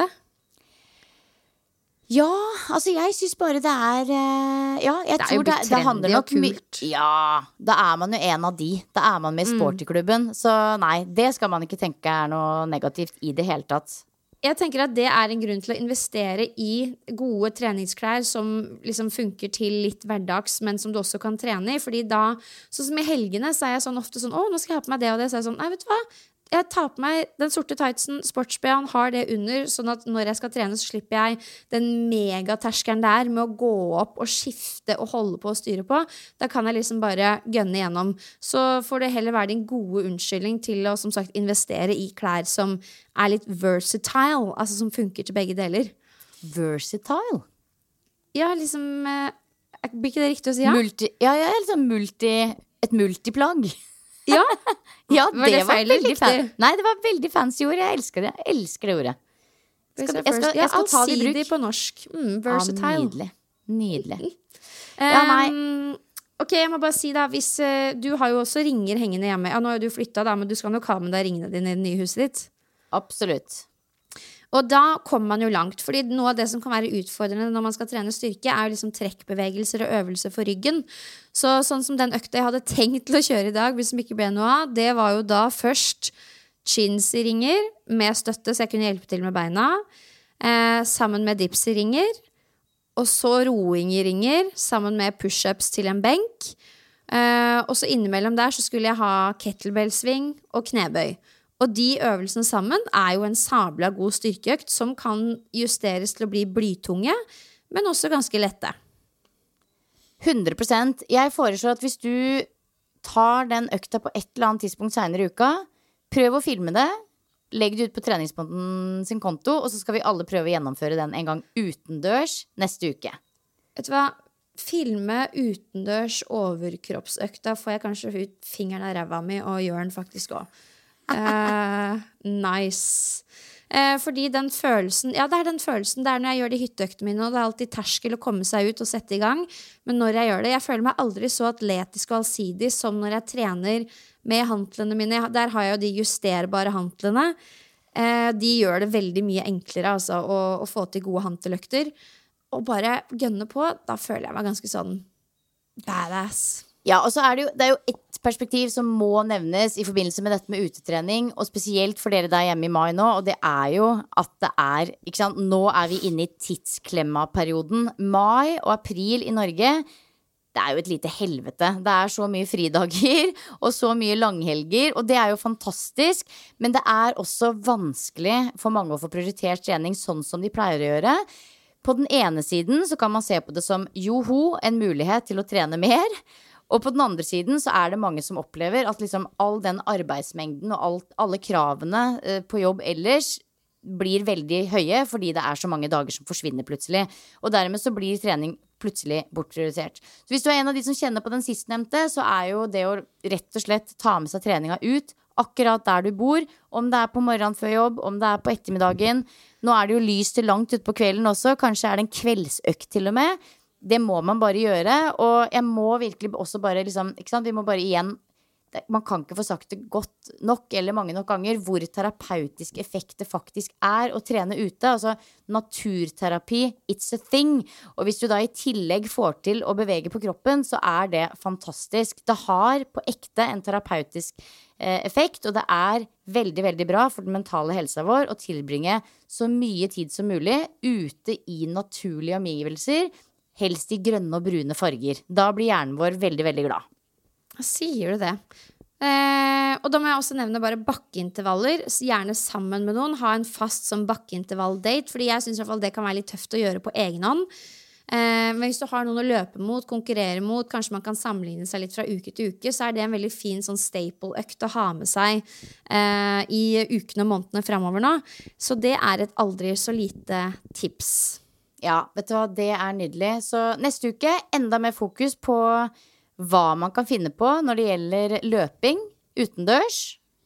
Ja, altså jeg synes bare det er jeg tror det handler nok kult. Ja, da er man jo en av de. Da er man med i sportyklubben. Så nei, det skal man ikke tenke er noe negativt i det hele tatt. Jeg tenker at det er en grunn til å investere i gode treningsklær som liksom funker til litt hverdags, men som du også kan trene i. Fordi da, sånn som i helgene, så er jeg sånn ofte sånn, nå skal jeg ha på meg det og det. Så er jeg sånn, nei, vet du hva? Jeg tar på meg den sorte tightsen, sportsbh-en, har det under, sånn at når jeg skal trene, så slipper jeg den megaterskeren der med å gå opp og skifte og holde på og styre på. Da kan jeg liksom bare gønne gjennom. Så får det heller være din gode unnskyldning til å, som sagt, investere i klær som er litt versatile, altså som funker til begge deler. Versatile? Ja, liksom, blir ikke det riktig å si, ja? Liksom et multiplagg. Ja, det var veldig fancy. Nei, det var veldig fancy ord. Jeg elsker det ordet. Jeg skal ta det i bruk. På norsk. Versatile. Nydelig. Ok, jeg må bare si da, hvis du har jo også ringer hengende hjemme. Ja, nå har jo du flyttet da, men du skal nok ha med deg ringene dine i det nye huset ditt. Absolutt. Og da kommer man jo langt, fordi noe av det som kan være utfordrende når man skal trene styrke, er jo liksom trekkbevegelser og øvelser for ryggen. Så sånn som den økta jeg hadde tenkt til å kjøre i dag, hvis det ikke ble noe av, det var jo da først chins-ringer med støtte, så jeg kunne hjelpe til med beina, sammen med dips-ringer, og så roing-ringer sammen med push-ups til en benk, og så innimellom der så skulle jeg ha kettlebell-sving og knebøy. Og de øvelsene sammen er jo en sabla god styrkeøkt som kan justeres til å bli blytunge, men også ganske lette. 100%. Jeg foreslår at hvis du tar den økta på et eller annet tidspunkt senere i uka, prøv å filme det, legg det ut på treningsponden sin konto, og så skal vi alle prøve å gjennomføre den en gang utendørs neste uke. Vet du hva? Filme utendørs overkroppsøkta får jeg kanskje ut fingeren av ræva mi og gjør den faktisk også. Nice. Fordi den følelsen, ja det den følelsen der når jeg gjør de hytteøktene mine, og det alltid terskel å komme seg ut og sette i gang, men når jeg gjør det, jeg føler meg aldri så atletisk og allsidig som når jeg trener med hantlene mine. Der har jeg jo de justerbare hantlene. De gjør det veldig mye enklere altså, å få til gode hanteløkter. Og bare gønne på, da føler jeg meg ganske sånn badass. Ja, og så det jo et perspektiv som må nevnes i forbindelse med dette med utetrening, og spesielt for dere der hjemme i mai nå, og det jo at det ikke sant, nå vi inne i tidsklemma-perioden. Mai og april i Norge, det jo et lite helvete. Det så mye fridager og så mye langhelger, og det jo fantastisk, men det også vanskelig for mange å få prioritert trening sånn som de pleier å gjøre. På den ene siden så kan man se på det som joho, en mulighet til å trene mer. Og på den andre siden så det mange som opplever at liksom all den arbeidsmengden og alle kravene på jobb ellers blir veldig høye fordi det så mange dager som forsvinner plutselig. Og dermed så blir trening plutselig bortprioritert. Så hvis du en av de som kjenner på den sistnevnte, så jo det å rett og slett ta med seg treninga ut akkurat der du bor, om det på morgenen før jobb, om det på ettermiddagen. Nå det jo lyst til langt ut på kvelden også, kanskje det en kveldsøkt til og med. Det må man bare gjøre, og jeg må virkelig også bare liksom, ikke sant, vi må bare igjen, man kan ikke få sagt det godt nok eller mange nok ganger hvor terapeutisk effekt det faktisk å trene ute, altså naturterapi, it's a thing, og hvis du da i tillegg får til å bevege på kroppen, så det fantastisk. Det har på ekte en terapeutisk effekt, og det veldig, veldig bra for den mentale helsa vår å tilbringe så mye tid som mulig ute i naturlige omgivelser, helst i grønne og brune farger. Da blir hjernen vår veldig, veldig glad. Sier du det? Og da må jeg også nevne bare bakkeintervaller, gjerne sammen med noen, ha en fast som bakkeintervall-date, fordi jeg synes i hvert fall det kan være litt tøft å gjøre på egen hånd. Men hvis du har noen å løpe mot, konkurrere mot, kanskje man kan sammenligne seg litt fra uke til uke, så det en veldig fin sånn staple-økt å ha med seg i ukene og månedene fremover nå. Så det et aldri så lite tips. Ja, vet du hva, det nydelig. Så neste uke enda mer fokus på hva man kan finne på når det gjelder løping utendørs.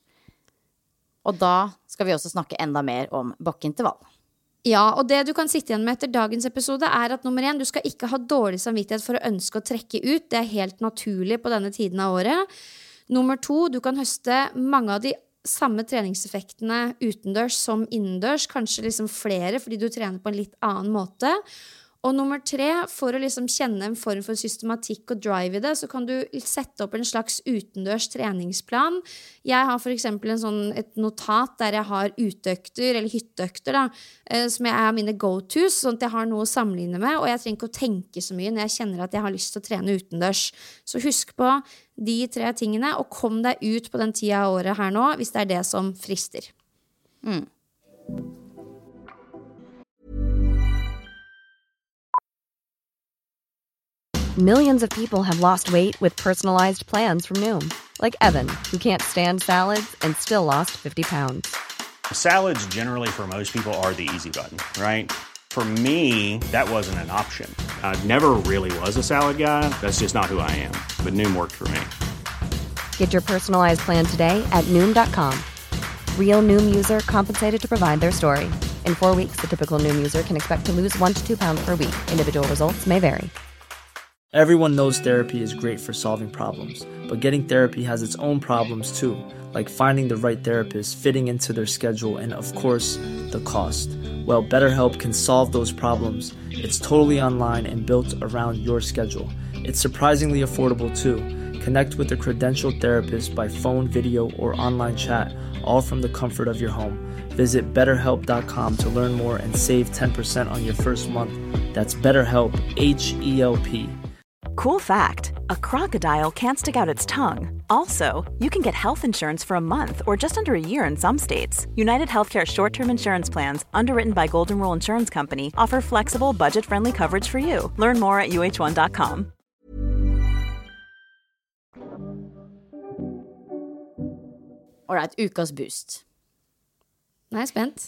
Og da skal vi også snakke enda mer om bakkeintervall. Ja, og det du kan sitte igjen med etter dagens episode at nummer 1, du skal ikke ha dårlig samvittighet for å ønske å trekke ut. Det helt naturlig på denne tiden av året. Nummer 2, du kan høste mange av de samme treningseffektene utendørs som innendørs, kanskje liksom flere fordi du trener på en litt annen måte. Og nummer 3, for å liksom kjenne en form for systematikk og drive i det, så kan du sette opp en slags utendørs treningsplan. Jeg har for eksempel et notat der jeg har uteøkter, eller hytteøkter da, som jeg har mine go-tos, sånn at jeg har noe å sammenligne med, og jeg trenger ikke å tenke så mye når jeg kjenner at jeg har lyst til å trene utendørs. Så husk på de 3 tingene, og kom deg ut på den tida av året her nå, hvis det det som frister. Millions of people have lost weight with personalized plans from Noom. Like Evan, who can't stand salads and still lost 50 pounds. Salads generally for most people are the easy button, right? For me, that wasn't an option. I never really was a salad guy. That's just not who I am. But Noom worked for me. Get your personalized plan today at Noom.com. Real Noom user compensated to provide their story. In 4 weeks, the typical Noom user can expect to lose 1 to 2 pounds per week. Individual results may vary. Everyone knows therapy is great for solving problems, but getting therapy has its own problems too, like finding the right therapist, fitting into their schedule, and of course, the cost. Well, BetterHelp can solve those problems. It's totally online and built around your schedule. It's surprisingly affordable too. Connect with a credentialed therapist by phone, video, or online chat, all from the comfort of your home. Visit BetterHelp.com to learn more and save 10% on your first month. That's BetterHelp, H-E-L-P. Cool fact, a crocodile can't stick out its tongue. Also, you can get health insurance for a month or just under a year in some states. United Healthcare short-term insurance plans, underwritten by Golden Rule Insurance Company, offer flexible, budget-friendly coverage for you. Learn more at uh1.com. All right, ukas boost. Nå er jeg spent.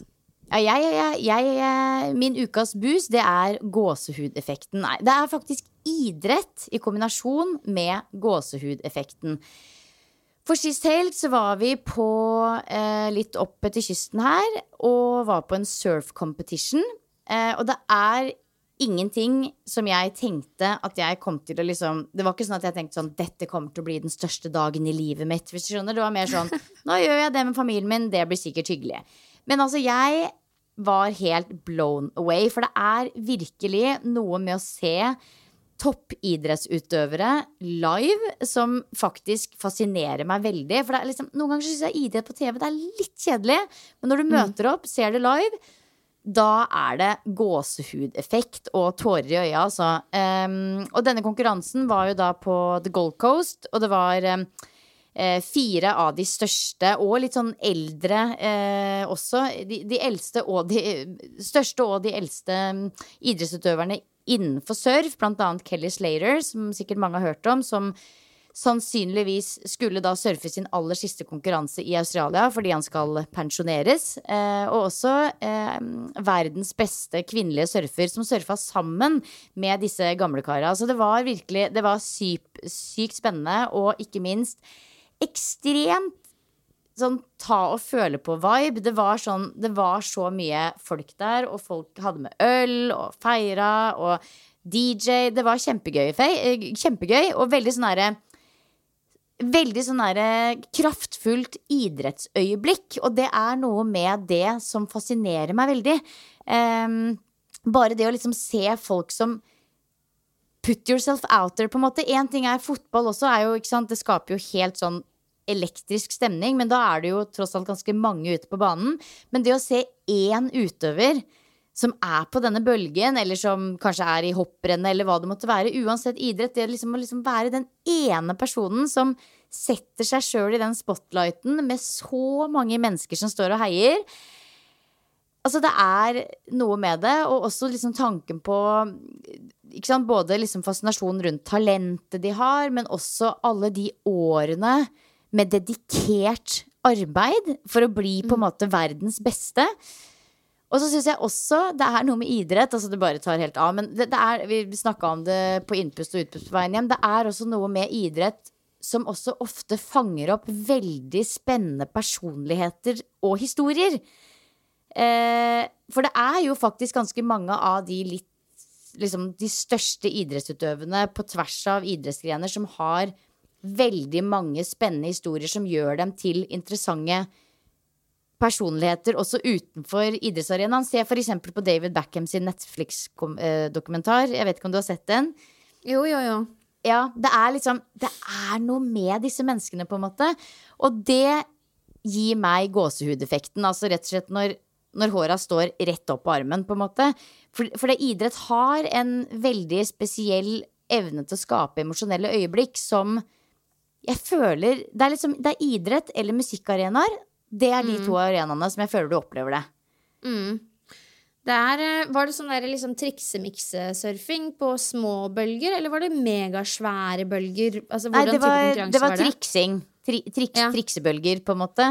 Min ukas boost, det gåsehudeffekten. Nei, det faktisk idrett i kombinasjon med gåsehudeffekten. For sist helg så var vi på litt oppe til kysten her, og var på en surf competition. Og det ingenting som jeg tenkte at jeg kom til å liksom, det var ikke sånn at jeg tenkte sånn, dette kommer til å bli den største dagen i livet mitt, hvis du skjønner. Det var mer sånn, nå gjør jeg det med familien min, det blir sikkert hyggelig. Men altså jeg var helt blown away, for det virkelig noe med å se toppidrettsutøvere live som faktisk fascinerer meg veldig. For det liksom, noen ganger synes jeg idrett på TV det litt kjedelig, men når du møter opp, ser det live, da det gåsehudeffekt og tårer i øya altså. Og denne konkurransen var jo da på The Gold Coast, og det var 4 av de største og litt sånn eldre også, de eldste og de største og de eldste idrettsutøverne innenfor surf, blant annet Kelly Slater, som sikkert mange har hørt om, som sannsynligvis skulle da surfe sin aller siste konkurranse i Australia fordi han skal pensjoneres, og også verdens beste kvinnelige surfer som surfa sammen med disse gamle karer. Altså det var virkelig, det var sykt spennende, og ikke minst ekstremt sånn ta og føle på vibe. Det var så mye folk der, og folk hadde med øl og feira og DJ. Det var kjempegøy og veldig sånn kraftfullt idrettsøyeblikk, og det noe med det som fascinerer meg veldig. Bare det å liksom se folk som put yourself out there på en måte. En ting fotball også, jo, ikke sant, det skaper jo helt sånn elektrisk stemning, men da det jo tross alt ganske mange ute på banen. Men det å se en utøver som på denne bølgen, eller som kanskje i hopprennet, eller hva det måtte være, uansett idrett, det liksom å liksom være den ene personen som setter seg selv i den spotlighten med så mange mennesker som står og heier. Altså det noe med det, og også liksom tanken på, ikke sant, både liksom fascinasjonen rundt talentet de har, men også alle de årene med dedikert arbeid for å bli på en måte verdens beste. Og så synes jeg også det noe med idrett, altså det bare tar helt av, men vi snakket om det på innpust og utpust på veien hjem, det også noe med idrett som også ofte fanger opp veldig spennende personligheter og historier. For det jo faktisk ganske mange av de liksom de største idrettsutøverne på tvers av idrettsgrener som har veldig mange spennende historier som gjør dem til interessante personligheter også utenfor idrettsarenaen. Se for eksempel på David Beckham sin Netflix-dokumentar. Jeg vet ikke om du har sett den? Jo. Ja, det liksom, det noe med disse menneskene på en måte. Og det gir meg gåsehudeffekten. Altså rett og slett når håret står rett opp på armen på en måte. For det idrett har en veldig spesiell evne til å skape emosjonelle øyeblikk som jeg føler, det liksom, det idrett eller musikkarenaer, det de to arenaene som jeg føler du opplever det. Var det sånn der liksom triksemikse-surfing på små bølger, eller var det megasvære bølger? Altså, nei, det var triksing. Triksebølger på en måte.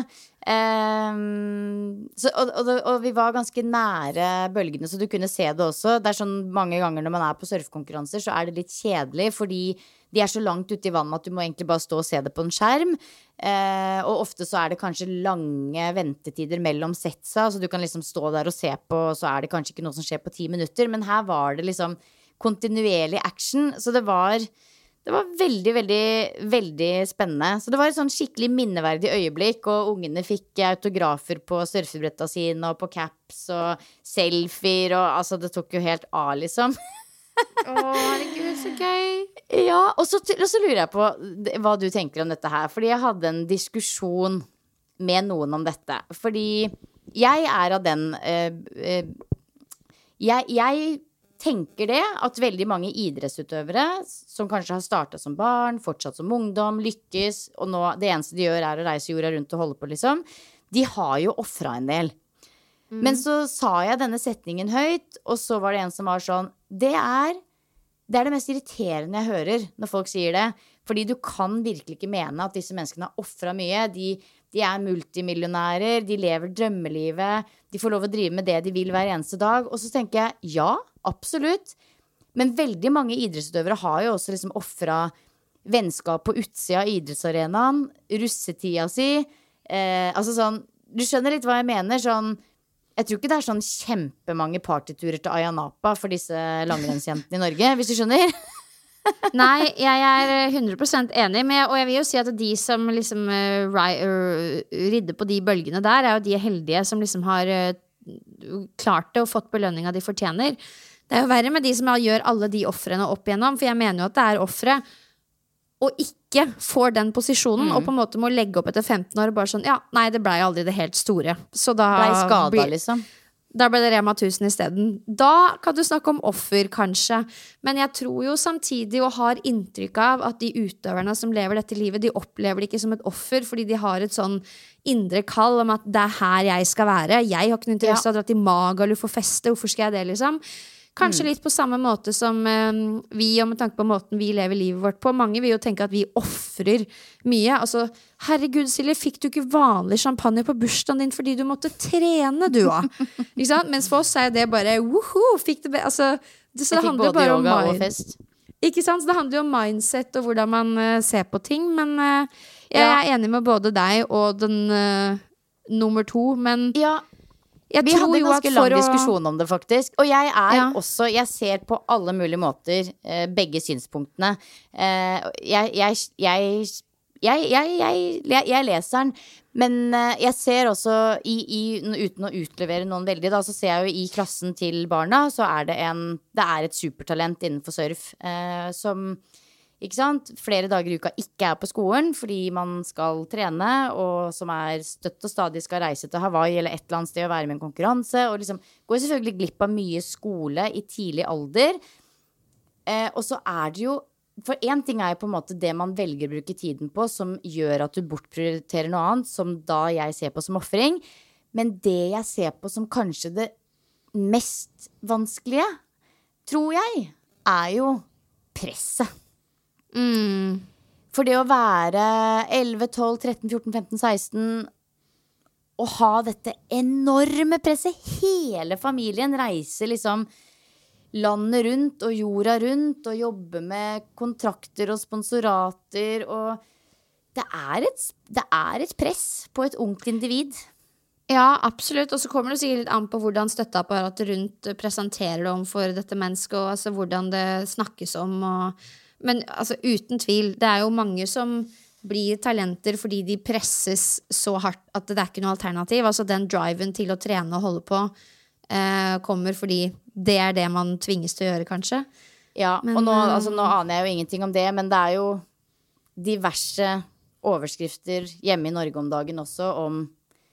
Og vi var ganske nære bølgene, så du kunne se det også. Det sånn mange ganger når man på surfkonkurranser, så det litt kjedelig, fordi de så langt ute i vannet at du må egentlig bare stå og se det på en skjerm. Og ofte så det kanskje lange ventetider mellom setsa, så du kan liksom stå der og se på, og så det kanskje ikke noe som skjer på 10 minutter, men her var det liksom kontinuerlig action, så det var veldig, veldig, veldig spennende. Så det var et sånn skikkelig minneverdig øyeblikk, og ungene fikk autografer på surfebretta sine, og på caps, og selfier, og altså det tok jo helt av liksom. Herregud, så gøy. Ja, og så lurer jeg på hva du tenker om dette her, fordi jeg hadde en diskusjon med noen om dette, fordi jeg av den jeg tenker det at veldig mange idrettsutøvere som kanskje har startet som barn, fortsatt som ungdom, lykkes, og nå det eneste de gjør å reise jorda rundt og holde på liksom, de har jo offret en del. Men så sa jeg denne setningen høyt, og så var det en som var sånn, det det mest irriterende jeg hører når folk sier det, fordi du kan virkelig ikke mene at disse menneskene har offret mye, de multimillionærer, de lever drømmelivet, de får lov å drive med det de vil hver eneste dag, og så tenker jeg, ja, absolutt, men veldig mange idrettsutøvere har jo også liksom offret vennskap på utsida av idrettsarenaen, russetida si, altså sånn, du skjønner litt hva jeg mener, sånn, jeg tror ikke det sånn kjempemange partyturer til Ayia Napa for disse langrennsjentene i Norge, hvis du skjønner. Nei, jeg 100% enig med, og jeg vil jo si at de som liksom ridder på de bølgene der, jo de heldige som liksom har klart det og fått belønninga de fortjener. Det jo verre med de som gjør alle de offrene opp igjennom, for jeg mener jo at det offre og ikke får den posisjonen, og på en måte må legge opp etter 15 år og bare sånn, ja, nei, det ble aldri det helt store. Så da ble skadet, liksom. Da ble det Rema 1000 i stedet. Da kan du snakke om offer, kanskje. Men jeg tror jo samtidig og har inntrykk av at de utøverne som lever dette livet, de opplever det ikke som et offer, fordi de har et sånn indre kall om at det her jeg skal være. Jeg har ikke noe interesse av å dra til Magaluf for feste. Hvorfor skal jeg det, liksom? Kanskje litt på samme måte som vi, og med tanke på måten vi lever livet vårt på. Mange vil jo tenke at vi offrer mye. Altså, herregud, Silje, fikk du ikke vanlig champagne på bursdagen din fordi du måtte trene, du, da? Ikke sant? Mens for oss det bare, woho, fikk det altså, så det handler jo bare om fest. Ikke sant? Så det handler jo om mindset og hvordan man ser på ting. Men jeg enig med både deg og den nummer 2, men vi hadde en ganske lang diskusjon om det, faktisk. Og jeg også, jeg ser på alle mulige måter begge synspunktene. Jeg leser den, men jeg ser også uten å utlevere noen veldig, da, så ser jeg jo i klassen til barna, så det et supertalent innenfor surf som, ikke sant, flere dager i uka ikke på skolen fordi man skal trene, og som støtt og stadig skal reise til Hawaii eller et eller annet sted og være med i en konkurranse, og liksom går selvfølgelig glipp av mye skole i tidlig alder. Og så det jo, for en ting jo på en måte det man velger å bruke tiden på, som gjør at du bortprioriterer noe annet, som da jeg ser på som offring, men det jeg ser på som kanskje det mest vanskelige, tror jeg, jo presset. For det å være 11, 12, 13, 14, 15, 16 og ha dette enorme presset, hele familien reiser liksom landet rundt og jorda rundt og jobber med kontrakter og sponsorater, og det et press på et ungt individ. Ja, absolutt, og så kommer det sikkert litt an på hvordan støtteapparatet rundt presenterer det om for dette mennesket, og altså hvordan det snakkes om, men altså, uten tvil, det jo mange som blir talenter fordi de presses så hardt at det ikke noe alternativ. Altså den driven til å trene og holde på kommer fordi det det man tvinges til å gjøre, kanskje. Ja, men, og nå aner jeg jo ingenting om det, men det jo diverse overskrifter hjemme i Norge om dagen også om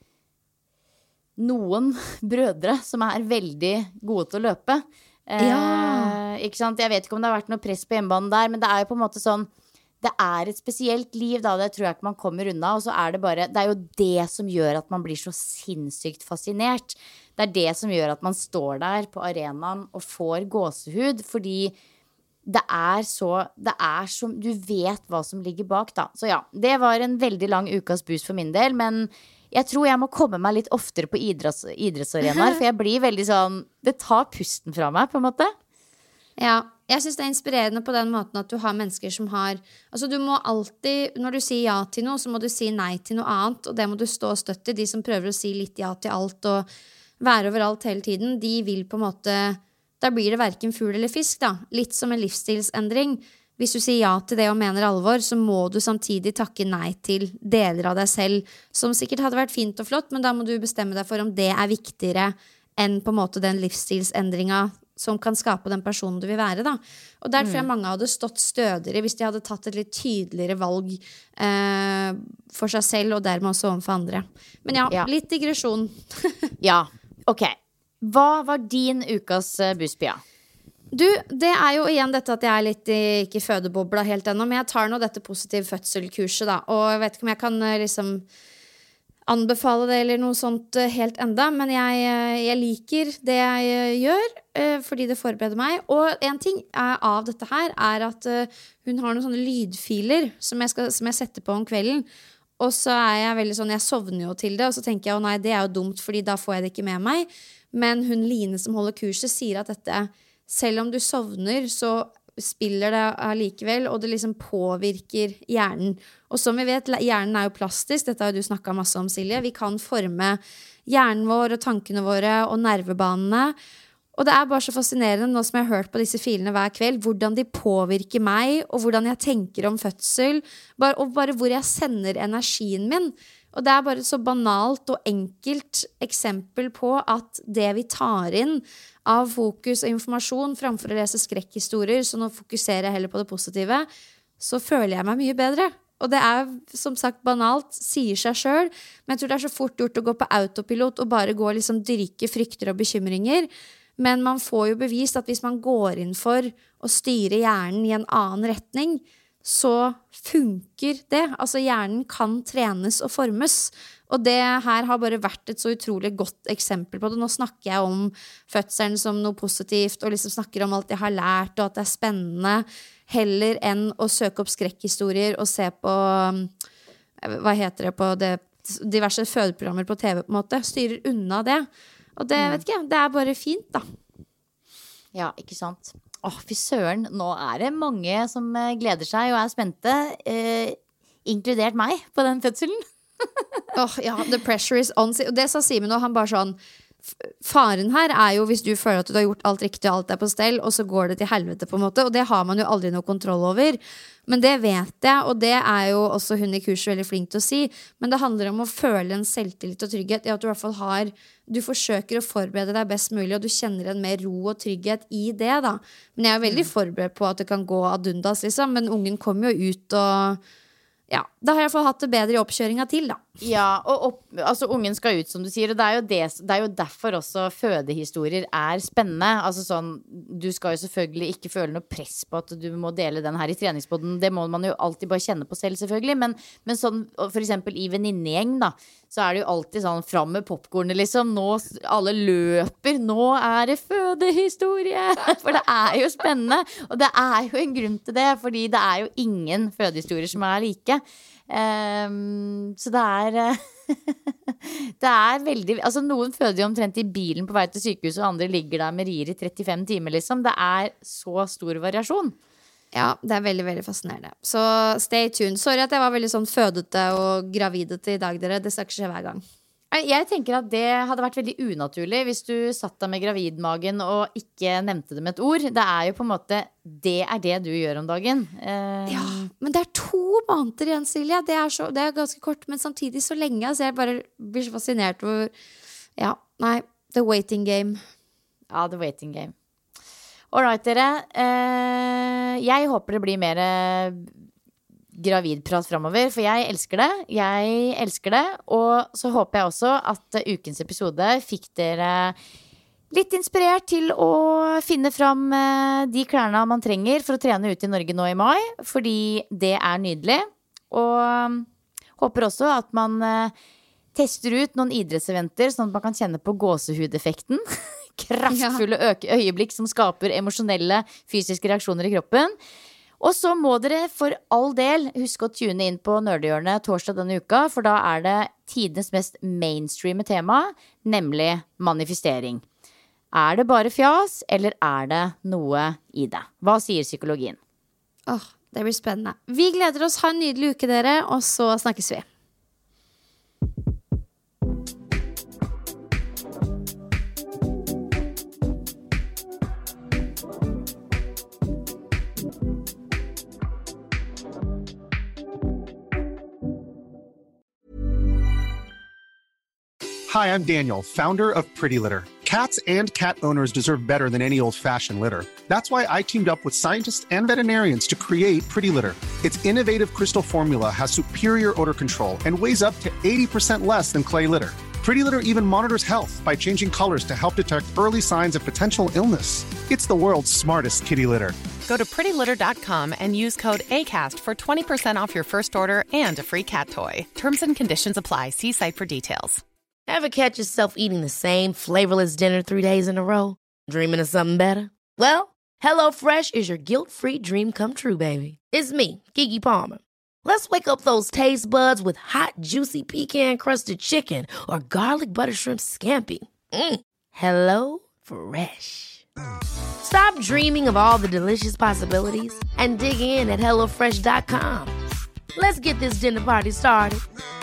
noen brødre som veldig gode til å løpe. Ikke sant? Jeg vet ikke om det har vært noe press på hjemmebanen der, men det jo på en måte sånn, det et spesielt liv da, det tror jeg ikke man kommer unna, og så det bare, det jo det som gjør at man blir så sinnssykt fascinert. Det det som gjør at man står der på arenaen og får gåsehud, fordi det så, du vet hva som ligger bak da. Så ja, det var en veldig lang ukas boost for min del, men jeg tror jeg må komme meg litt oftere på idrettsarenaer, for jeg blir veldig sånn, det tar pusten fra meg på en måte. Ja, jeg synes det inspirerende på den måten at du har mennesker som har, altså du må alltid, når du sier ja til noe, så må du si nei til noe annet, og det må du stå og støtte. De som prøver å si litt ja til alt og være overalt hele tiden, de vil på en måte, da blir det hverken fugl eller fisk da, litt som en livsstilsendring. Hvis du sier ja til det og mener alvor, så må du samtidig takke nei til deler av deg selv, som sikkert hadde vært fint og flott, men da må du bestemme deg for om det viktigere enn på en måte den livsstilsendringa som kan skape den personen du vil være da. Og der tror jeg mange hadde stått stødigere hvis de hadde tatt et litt tydeligere valg for seg selv, og dermed også overfor andre. Men ja, litt digresjon. Ja, ok. Hva var din ukas buspia? Du, det jo igjen dette at jeg litt ikke fødebobla helt ennå, men jeg tar nå dette positiv fødselkurset da, og jeg vet ikke om jeg kan liksom anbefale det eller noe sånt helt enda, men jeg liker det jeg gjør, fordi det forbereder meg. Og en ting av dette her at hun har noen sånne lydfiler som jeg setter på om kvelden, og så jeg veldig sånn, jeg sovner jo til det, og så tenker jeg, nei, det jo dumt, fordi da får jeg det ikke med meg. Men hun Line som holder kurset sier at dette, selv om du sovner, så spiller det allikevel, og det liksom påvirker hjernen. Og som vi vet, hjernen jo plastisk, dette har du snakket masse om, Silje. Vi kan forme hjernen vår og tankene våre og nervebanene. Og det bare så fascinerende nå som jeg har hørt på disse filene hver kveld, hvordan de påvirker meg, og hvordan jeg tenker om fødsel, og bare hvor jeg sender energien min. Og det bare så banalt og enkelt eksempel på at det vi tar inn av fokus og informasjon framfor å lese skrekkhistorier, så nå fokuserer jeg heller på det positive, så føler jeg meg mye bedre. Og det som sagt banalt, sier seg selv, men jeg tror det så fort gjort å gå på autopilot og bare gå og liksom dyrke frykter og bekymringer. Men man får jo bevist at hvis man går inn for å styre hjernen i en annen retning, så funker det. Altså hjernen kan trenes og formes. Og det her har bare vært et så utrolig godt eksempel på det. Nå snakker jeg om fødselen som noe positivt, og liksom snakker om alt jeg har lært, og at det spennende, heller enn å søke opp skrekkhistorier og se på, hva heter det på det, diverse fødeprogrammer på TV på en måte. Styrer unna det. Og det, vet ikke, det bare fint, da. Ja, ikke sant? Fy søren, nå det mange som gleder seg og spente, inkludert meg på den fødselen. Ja, the pressure is on. Og det sa Simen, og han bare sånn, faren her jo hvis du føler at du har gjort alt riktig og alt på stell, og så går det til helvete på en måte, og det har man jo aldri noe kontroll over. Men det vet jeg, og det jo også hun i kurset veldig flink til å si, men det handler om å føle en selvtillit og trygghet i at du I hvert fall du forsøker å forberede deg best mulig, og du kjenner en mer ro og trygghet I det da. Men jeg veldig forberedt på at det kan gå ad undas liksom, men ungen kommer jo ut og ja, da har jeg I hvert fall hatt det bedre I oppkjøringa til da. Ja, og altså ungen skal ut som du sier, og det jo derfor også fødehistorier spennende. Altså sånn, du skal jo selvfølgelig ikke føle noe press på at du må dele den her I treningspodden. Det må man jo alltid bare kjenne på selv selvfølgelig, men sånn, for eksempel I venninnegjeng da, så det jo alltid sånn fram med popcornet liksom, nå alle løper, nå det fødehistorie, for det jo spennende, og det jo en grunn til det, fordi det jo ingen fødehistorier som like. Så det det veldig, altså noen føder jo omtrent I bilen på vei til sykehuset, og andre ligger der med rier I 35 timer liksom. Det så stor variasjon. Ja, det veldig, veldig fascinerende. Så stay tuned. Sorry at jeg var veldig sånn fødete og gravidete I dag, dere. Det skal ikke skje hver gang. Jeg tenker at det hadde vært veldig unaturlig hvis du satt deg med gravidmagen og ikke nevnte det med et ord. Det jo på en måte, det du gjør om dagen. Ja, men det 2 måneder igjen, Silje. Det ganske kort, men samtidig så lenge. Så jeg bare blir så fascinert over, ja, nei, the waiting game. Ja, the waiting game. Alright, dere. Jeg håper det blir mer gravidprat fremover, for jeg elsker det, og så håper jeg også at ukens episode fikk dere litt inspirert til å finne fram de klærne man trenger for å trene ut I Norge nå I mai, fordi det nydelig, og håper også at man tester ut noen idrettseventer, sånn at man kan kjenne på gåsehudeffekten, kraftfulle øyeblikk som skaper emosjonelle fysiske reaksjoner I kroppen. Og så må dere for all del huske å tune inn på Nerdehjørnet torsdag denne uka, for da det tidenes mest mainstreame tema, nemlig manifestering. Det bare fjas, eller det noe I det? Hva sier psykologien? Det blir spennende. Vi gleder oss, ha en nydelig uke dere, og så snakkes vi. Hi, I'm Daniel, founder of Pretty Litter. Cats and cat owners deserve better than any old-fashioned litter. That's why I teamed up with scientists and veterinarians to create Pretty Litter. Its innovative crystal formula has superior odor control and weighs up to 80% less than clay litter. Pretty Litter even monitors health by changing colors to help detect early signs of potential illness. It's the world's smartest kitty litter. Go to prettylitter.com and use code ACAST for 20% off your first order and a free cat toy. Terms and conditions apply. See site for details. Ever catch yourself eating the same flavorless dinner 3 days in a row? Dreaming of something better? Well, HelloFresh is your guilt-free dream come true, baby. It's me, Keke Palmer. Let's wake up those taste buds with hot, juicy pecan-crusted chicken or garlic butter shrimp scampi. Hello Fresh. Stop dreaming of all the delicious possibilities and dig in at HelloFresh.com. Let's get this dinner party started.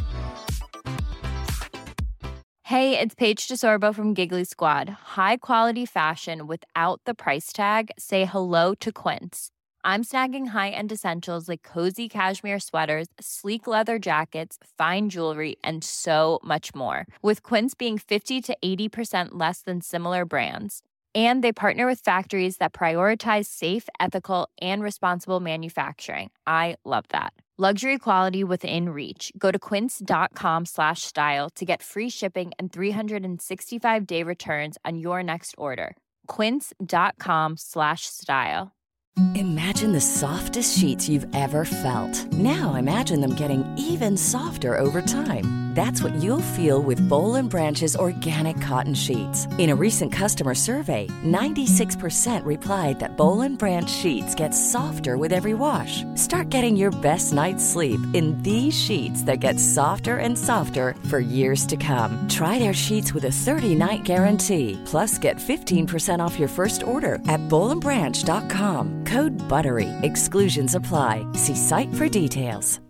Hey, it's Paige DeSorbo from Giggly Squad. High quality fashion without the price tag. Say hello to Quince. I'm snagging high-end essentials like cozy cashmere sweaters, sleek leather jackets, fine jewelry, and so much more. With Quince being 50 to 80% less than similar brands. And they partner with factories that prioritize safe, ethical, and responsible manufacturing. I love that. Luxury quality within reach. Go to quince.com/style to get free shipping and 365-day returns on your next order. Quince.com/style. Imagine the softest sheets you've ever felt. Now imagine them getting even softer over time. That's what you'll feel with Boll & Branch's organic cotton sheets. In a recent customer survey, 96% replied that Boll & Branch sheets get softer with every wash. Start getting your best night's sleep in these sheets that get softer and softer for years to come. Try their sheets with a 30-night guarantee. Plus, get 15% off your first order at bollandbranch.com. Code BUTTERY. Exclusions apply. See site for details.